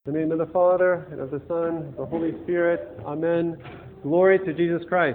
In the name of the Father, and of the Son, and of the Holy Spirit. Amen. Glory to Jesus Christ.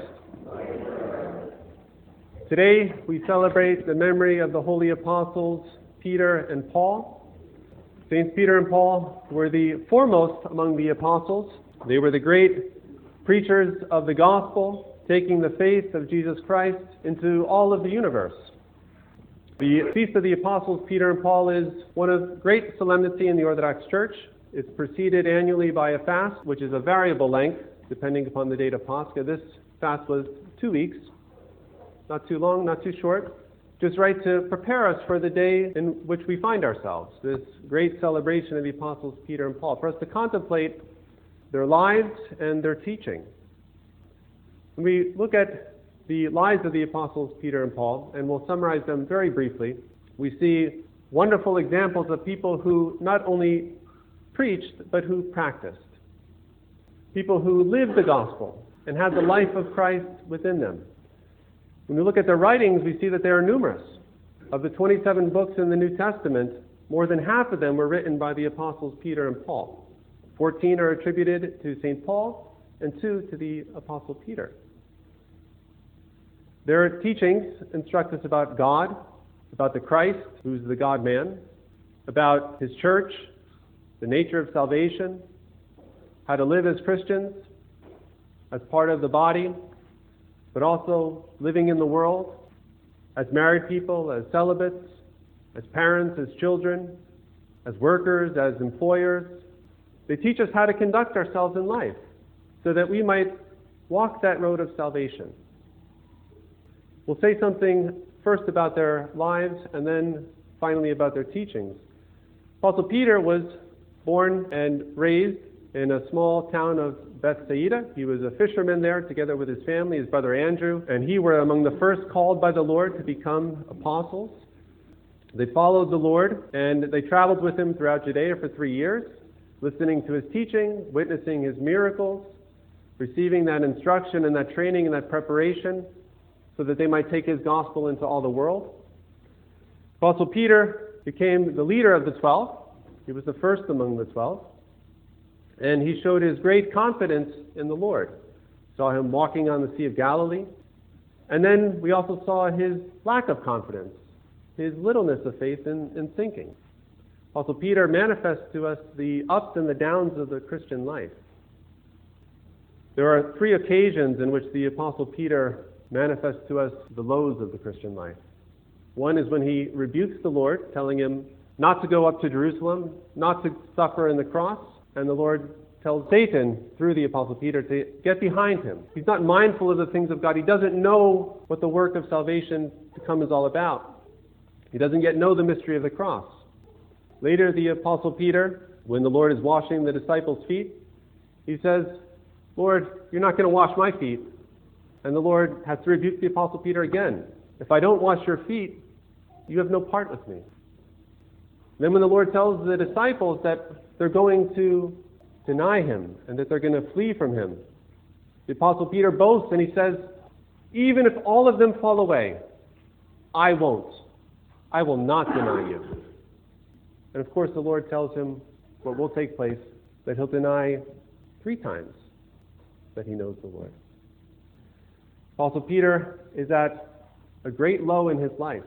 Today we celebrate the memory of the holy apostles Peter and Paul. Saints Peter and Paul were the foremost among the apostles. They were the great preachers of the gospel, taking the faith of Jesus Christ into all of the universe. The Feast of the Apostles Peter and Paul is one of great solemnity in the Orthodox Church. It's preceded annually by a fast, which is a variable length, depending upon the date of Pascha. This fast was 2 weeks, not too long, not too short, just right to prepare us for the day in which we find ourselves, this great celebration of the Apostles Peter and Paul, for us to contemplate their lives and their teaching. When we look at the lives of the Apostles Peter and Paul, and we'll summarize them very briefly, we see wonderful examples of people who not only preached, but who practiced. People who lived the gospel and had the life of Christ within them. When we look at their writings, we see that they are numerous. Of the 27 books in the New Testament, more than half of them were written by the apostles Peter and Paul. 14 are attributed to St. Paul, and 2 to the apostle Peter. Their teachings instruct us about God, about the Christ, who's the God-man, about his church, the nature of salvation, how to live as Christians, as part of the body, but also living in the world, as married people, as celibates, as parents, as children, as workers, as employers. They teach us how to conduct ourselves in life so that we might walk that road of salvation. We'll say something first about their lives and then finally about their teachings. Apostle Peter was born and raised in a small town of Bethsaida. He was a fisherman there together with his family, his brother Andrew, and he were among the first called by the Lord to become apostles. They followed the Lord and they traveled with him throughout Judea for 3 years, listening to his teaching, witnessing his miracles, receiving that instruction and that training and that preparation so that they might take his gospel into all the world. Apostle Peter became the leader of the 12. He was the first among the 12. And he showed his great confidence in the Lord. Saw him walking on the Sea of Galilee. And then we also saw his lack of confidence, his littleness of faith in thinking. Apostle Peter manifests to us the ups and the downs of the Christian life. There are 3 occasions in which the Apostle Peter manifests to us the lows of the Christian life. One is when he rebukes the Lord, telling him not to go up to Jerusalem, not to suffer in the cross, and the Lord tells Satan, through the Apostle Peter, to get behind him. He's not mindful of the things of God. He doesn't know what the work of salvation to come is all about. He doesn't yet know the mystery of the cross. Later, the Apostle Peter, when the Lord is washing the disciples' feet, he says, "Lord, you're not going to wash my feet." And the Lord has to rebuke the Apostle Peter again. "If I don't wash your feet, you have no part with me." Then when the Lord tells the disciples that they're going to deny him and that they're going to flee from him, the Apostle Peter boasts and he says, "Even if all of them fall away, I won't. I will not deny you." And of course the Lord tells him what will take place, that he'll deny 3 times that he knows the Lord. Apostle Peter is at a great low in his life,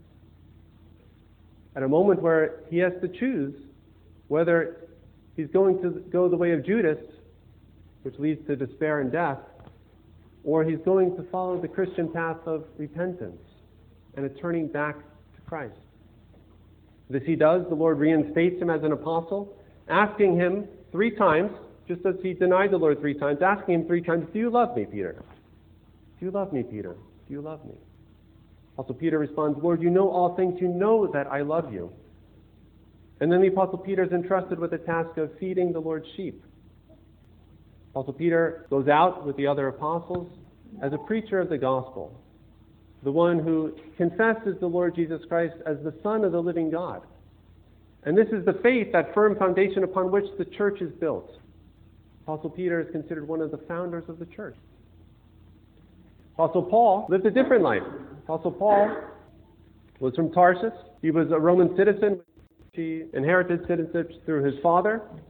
at a moment where he has to choose whether he's going to go the way of Judas, which leads to despair and death, or he's going to follow the Christian path of repentance and a turning back to Christ. This he does. The Lord reinstates him as an apostle, asking him 3 times, just as he denied the Lord 3 times, asking him 3 times, "Do you love me, Peter? Do you love me, Peter? Do you love me?" Apostle Peter responds, "Lord, you know all things. You know that I love you." And then the Apostle Peter is entrusted with the task of feeding the Lord's sheep. Apostle Peter goes out with the other apostles as a preacher of the gospel, the one who confesses the Lord Jesus Christ as the Son of the living God. And this is the faith, that firm foundation upon which the church is built. Apostle Peter is considered one of the founders of the church. Apostle Paul lived a different life. Apostle Paul was from Tarsus. He was a Roman citizen. He inherited citizenship through his father.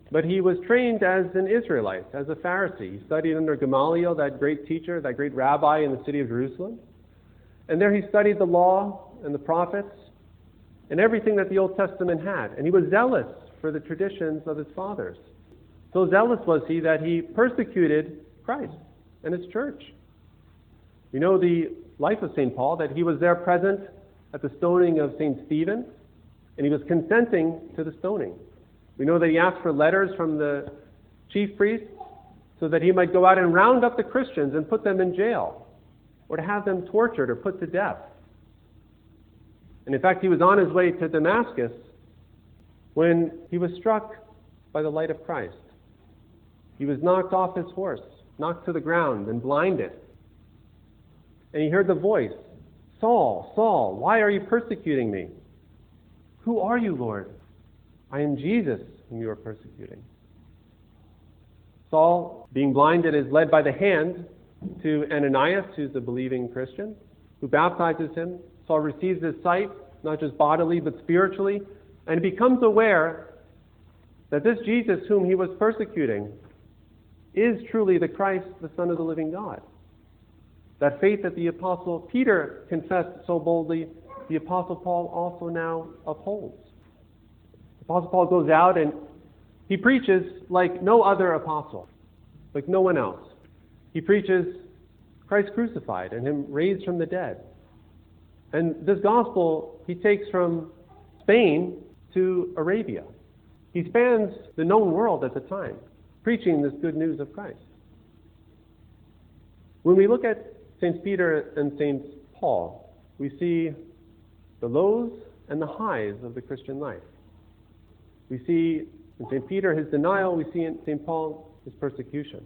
But he was trained as an Israelite, as a Pharisee. He studied under Gamaliel, that great teacher, that great rabbi in the city of Jerusalem. And there he studied the law and the prophets and everything that the Old Testament had. And he was zealous for the traditions of his fathers. So zealous was he that he persecuted Christ and his church. We know the life of St. Paul, that he was there present at the stoning of St. Stephen, and he was consenting to the stoning. We know that he asked for letters from the chief priests so that he might go out and round up the Christians and put them in jail, or to have them tortured or put to death. And in fact, he was on his way to Damascus when he was struck by the light of Christ. He was knocked off his horse, knocked to the ground, and blinded. And he heard the voice, "Saul, Saul, why are you persecuting me?" "Who are you, Lord?" "I am Jesus, whom you are persecuting." Saul, being blinded, is led by the hand to Ananias, who's a believing Christian, who baptizes him. Saul receives his sight, not just bodily, but spiritually, and becomes aware that this Jesus whom he was persecuting is truly the Christ, the Son of the living God. That faith that the Apostle Peter confessed so boldly, the Apostle Paul also now upholds. The Apostle Paul goes out and he preaches like no other apostle, like no one else. He preaches Christ crucified and him raised from the dead. And this gospel he takes from Spain to Arabia. He spans the known world at the time, preaching this good news of Christ. When we look at St. Peter and St. Paul, we see the lows and the highs of the Christian life. We see in St. Peter his denial, we see in St. Paul his persecution.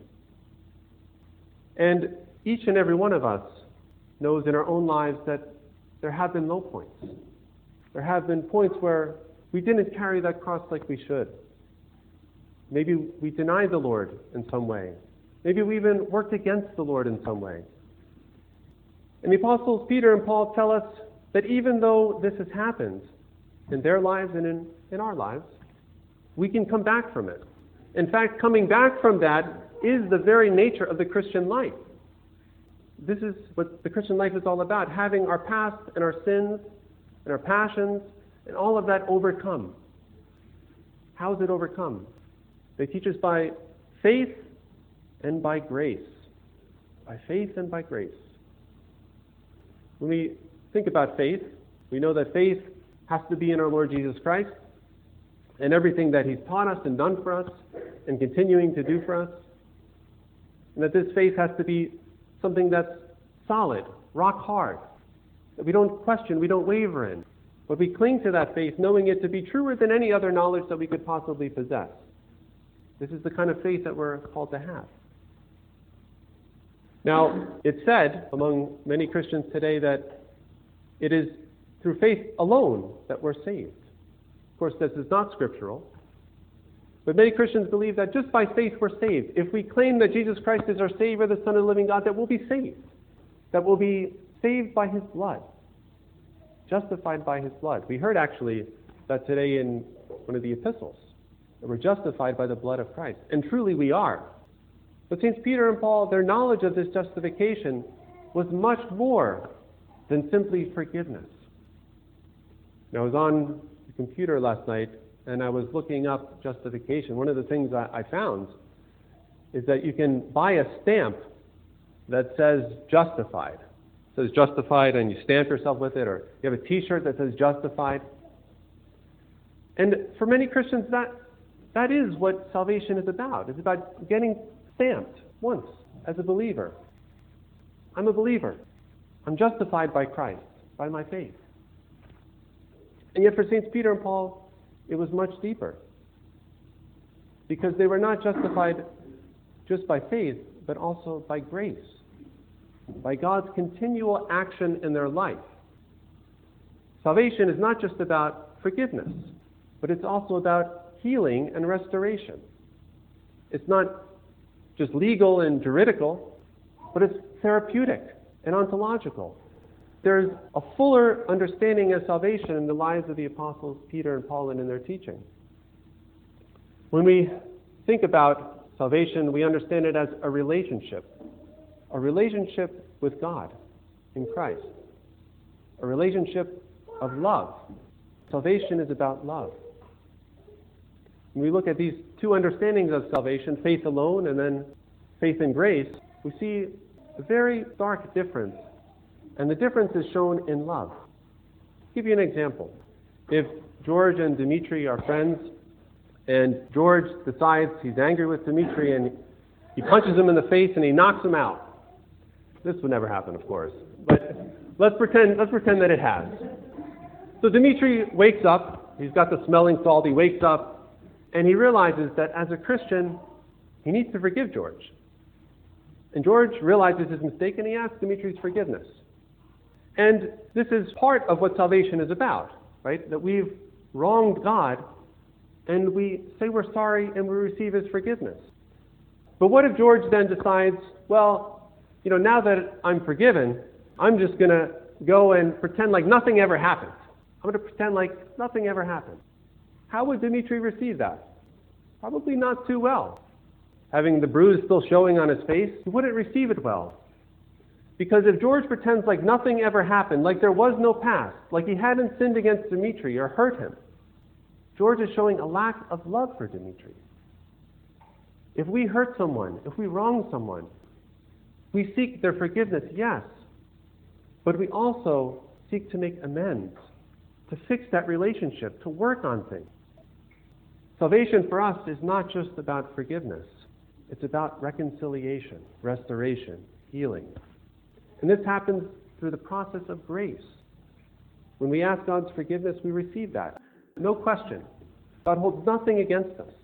And each and every one of us knows in our own lives that there have been low points. There have been points where we didn't carry that cross like we should. Maybe we denied the Lord in some way. Maybe we even worked against the Lord in some way. And the Apostles Peter and Paul tell us that even though this has happened in their lives and in our lives, we can come back from it. In fact, coming back from that is the very nature of the Christian life. This is what the Christian life is all about, having our past and our sins and our passions and all of that overcome. How is it overcome? They teach us by faith and by grace. By faith and by grace. When we think about faith, we know that faith has to be in our Lord Jesus Christ and everything that He's taught us and done for us and continuing to do for us. And that this faith has to be something that's solid, rock hard, that we don't question, we don't waver in, but we cling to that faith knowing it to be truer than any other knowledge that we could possibly possess. This is the kind of faith that we're called to have. Now, it's said among many Christians today that it is through faith alone that we're saved. Of course, this is not scriptural. But many Christians believe that just by faith we're saved. If we claim that Jesus Christ is our Savior, the Son of the living God, that we'll be saved. That we'll be saved by His blood. Justified by His blood. We heard actually that today in one of the epistles. That we're justified by the blood of Christ. And truly we are. But Saints Peter and Paul, their knowledge of this justification was much more than simply forgiveness. Now, I was on the computer last night and I was looking up justification. One of the things I found is that you can buy a stamp that says justified. It says justified and you stamp yourself with it, or you have a t-shirt that says justified. And for many Christians, that is what salvation is about. It's about getting stamped once as a believer. I'm a believer. I'm justified by Christ, by my faith. And yet for Saints Peter and Paul, it was much deeper. Because they were not justified just by faith, but also by grace. By God's continual action in their life. Salvation is not just about forgiveness, but it's also about healing and restoration. It's not just legal and juridical, but it's therapeutic and ontological. There's a fuller understanding of salvation in the lives of the apostles Peter and Paul and in their teaching. When we think about salvation, we understand it as a relationship with God in Christ, a relationship of love. Salvation is about love. When we look at these two understandings of salvation, faith alone and then faith in grace, we see a very stark difference. And the difference is shown in love. I'll give you an example. If George and Dimitri are friends, and George decides he's angry with Dimitri and he punches him in the face and he knocks him out. This would never happen, of course. But let's pretend that it has. So Dimitri wakes up, he's got the smelling salt, he wakes up, and he realizes that as a Christian, he needs to forgive George. And George realizes his mistake and he asks Dimitri's forgiveness. And this is part of what salvation is about, right? That we've wronged God and we say we're sorry and we receive his forgiveness. But what if George then decides, well, now that I'm forgiven, I'm just going to go and pretend like nothing ever happened. I'm going to pretend like nothing ever happened. How would Dimitri receive that? Probably not too well. Having the bruise still showing on his face, he wouldn't receive it well. Because if George pretends like nothing ever happened, like there was no past, like he hadn't sinned against Dimitri or hurt him, George is showing a lack of love for Dimitri. If we hurt someone, if we wrong someone, we seek their forgiveness, yes, but we also seek to make amends, to fix that relationship, to work on things. Salvation for us is not just about forgiveness. It's about reconciliation, restoration, healing. And this happens through the process of grace. When we ask God's forgiveness, we receive that. No question. God holds nothing against us.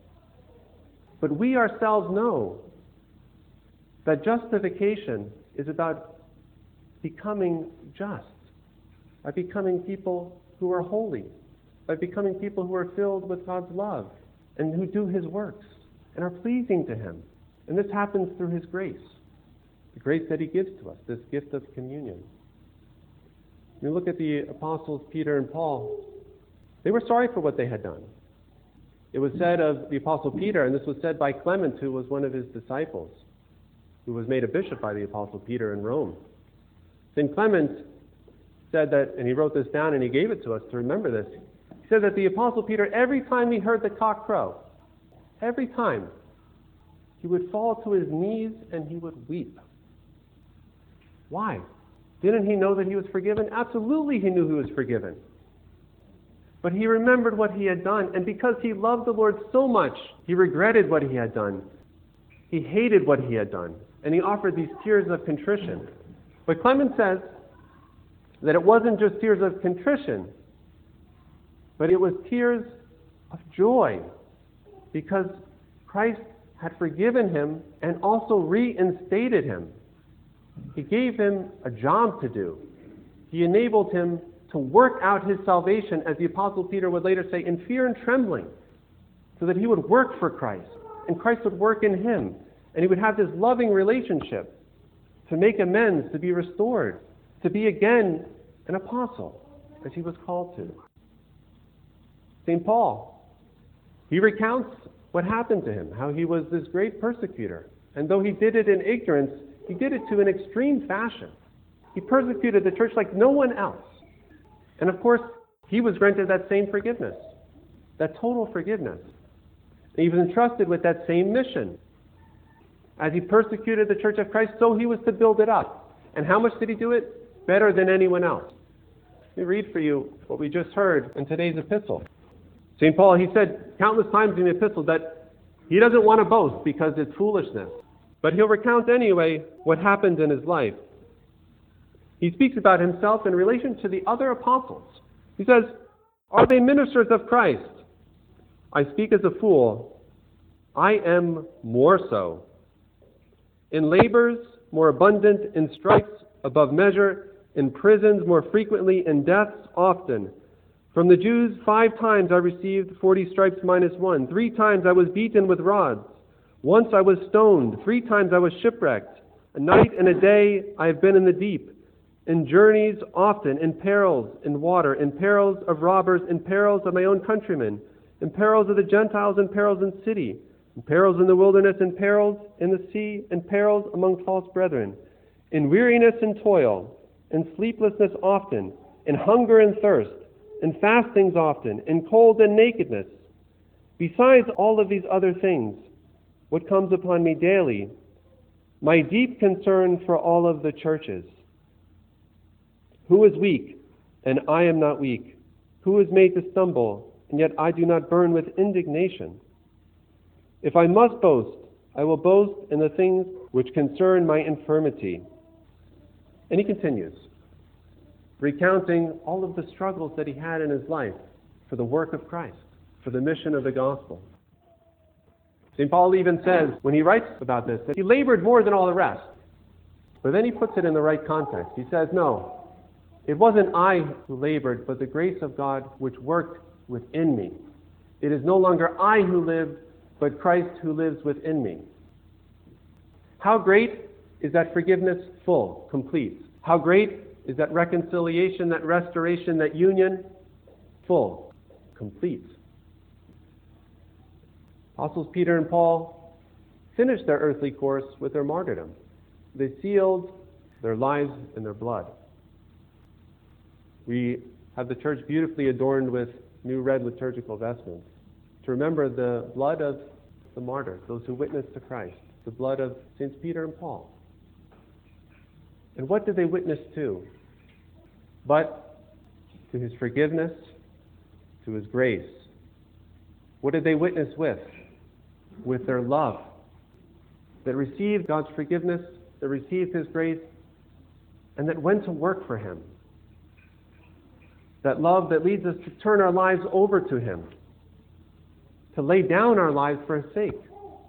But we ourselves know that justification is about becoming just, by becoming people who are holy, by becoming people who are filled with God's love and who do his works and are pleasing to him. And this happens through his grace, the grace that he gives to us, this gift of communion. When you look at the apostles Peter and Paul, they were sorry for what they had done. It was said of the apostle Peter, and this was said by Clement, who was one of his disciples, who was made a bishop by the apostle Peter in Rome. St. Clement said that, and he wrote this down and he gave it to us to remember this. He said that the apostle Peter, every time he heard the cock crow, every time, he would fall to his knees and he would weep. Why? Didn't he know that he was forgiven? Absolutely he knew he was forgiven. But he remembered what he had done, and because he loved the Lord so much, he regretted what he had done. He hated what he had done, and he offered these tears of contrition. But Clement says that it wasn't just tears of contrition, but it was tears of joy, because Christ had forgiven him and also reinstated him. He gave him a job to do. He enabled him to work out his salvation, as the apostle Peter would later say, in fear and trembling, so that he would work for Christ, and Christ would work in him, and he would have this loving relationship to make amends, to be restored, to be again an apostle, as he was called to. St. Paul, he recounts what happened to him, how he was this great persecutor, and though he did it in ignorance, he did it to an extreme fashion. He persecuted the church like no one else. And of course, he was granted that same forgiveness, that total forgiveness. And he was entrusted with that same mission. As he persecuted the Church of Christ, so he was to build it up. And how much did he do it? Better than anyone else. Let me read for you what we just heard in today's epistle. St. Paul, he said countless times in the epistle that he doesn't want to boast because it's foolishness. But he'll recount anyway what happened in his life. He speaks about himself in relation to the other apostles. He says, "Are they ministers of Christ? I speak as a fool. I am more so. In labors more abundant, in stripes above measure, in prisons more frequently, in deaths often. From the Jews 5 times I received 40 stripes minus 1. 3 times I was beaten with rods. Once I was stoned. 3 times I was shipwrecked. A night and a day I have been in the deep. In journeys often, in perils, in water, in perils of robbers, in perils of my own countrymen, in perils of the Gentiles, in perils in city, perils in the wilderness, and perils in the sea, and perils among false brethren, in weariness and toil, in sleeplessness often, in hunger and thirst, in fastings often, in cold and nakedness. Besides all of these other things, what comes upon me daily, my deep concern for all of the churches. Who is weak, and I am not weak? Who is made to stumble, and yet I do not burn with indignation? If I must boast, I will boast in the things which concern my infirmity. And he continues, recounting all of the struggles that he had in his life for the work of Christ, for the mission of the gospel. St. Paul even says, when he writes about this, that he labored more than all the rest. But then he puts it in the right context. He says, no, it wasn't I who labored, but the grace of God which worked within me. It is no longer I who live, but Christ who lives within me. How great is that forgiveness? Full, complete. How great is that reconciliation, that restoration, that union? Full, complete. Apostles Peter and Paul finished their earthly course with their martyrdom. They sealed their lives in their blood. We have the church beautifully adorned with new red liturgical vestments to remember the blood of the martyrs, those who witnessed to Christ, the blood of Saints Peter and Paul. And what did they witness to? But to his forgiveness, to his grace. What did they witness with? With their love that received God's forgiveness, that received his grace, and that went to work for him. That love that leads us to turn our lives over to him, to lay down our lives for his sake.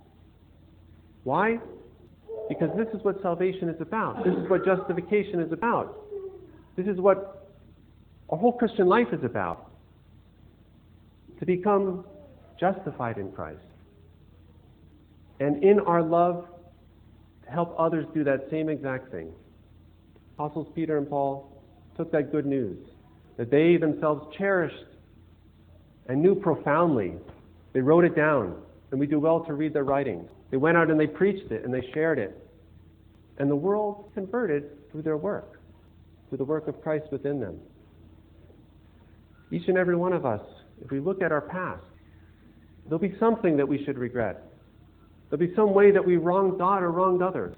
Why? Because this is what salvation is about. This is what justification is about. This is what our whole Christian life is about. To become justified in Christ. And in our love, to help others do that same exact thing. Apostles Peter and Paul took that good news that they themselves cherished and knew profoundly. They wrote it down, and we do well to read their writings. They went out and they preached it and they shared it. And the world converted through their work, through the work of Christ within them. Each and every one of us, if we look at our past, there'll be something that we should regret. There'll be some way that we wronged God or wronged others.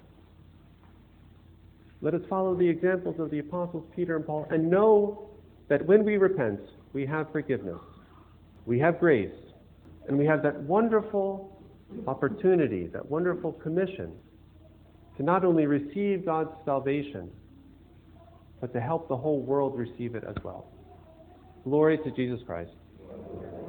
Let us follow the examples of the apostles Peter and Paul and know that when we repent, we have forgiveness, we have grace, and we have that wonderful opportunity, that wonderful commission to not only receive God's salvation, but to help the whole world receive it as well. Glory to Jesus Christ.